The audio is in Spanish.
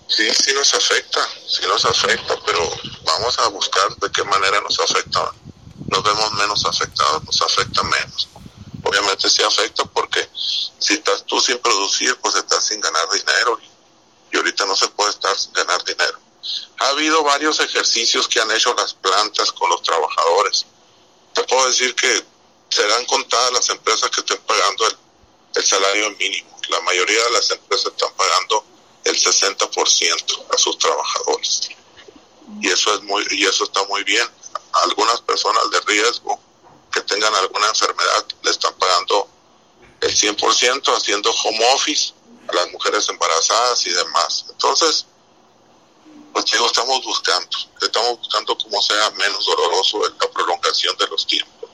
Sí, sí nos afecta, pero vamos a buscar de qué manera nos afecta. Nos vemos menos afectados, nos afecta menos. Obviamente sí afecta porque si estás tú sin producir, pues estás sin ganar dinero y ahorita no se puede estar sin ganar dinero. Ha habido varios ejercicios que han hecho las plantas con los trabajadores. Te puedo decir que serán contadas las empresas que estén pagando el salario mínimo. La mayoría de las empresas están pagando el 60% a sus trabajadores. Y eso está muy bien. A algunas personas de riesgo que tengan alguna enfermedad le están pagando el 100% haciendo home office a las mujeres embarazadas y demás. Entonces, pues digo, estamos buscando cómo sea menos doloroso la prolongación de los tiempos.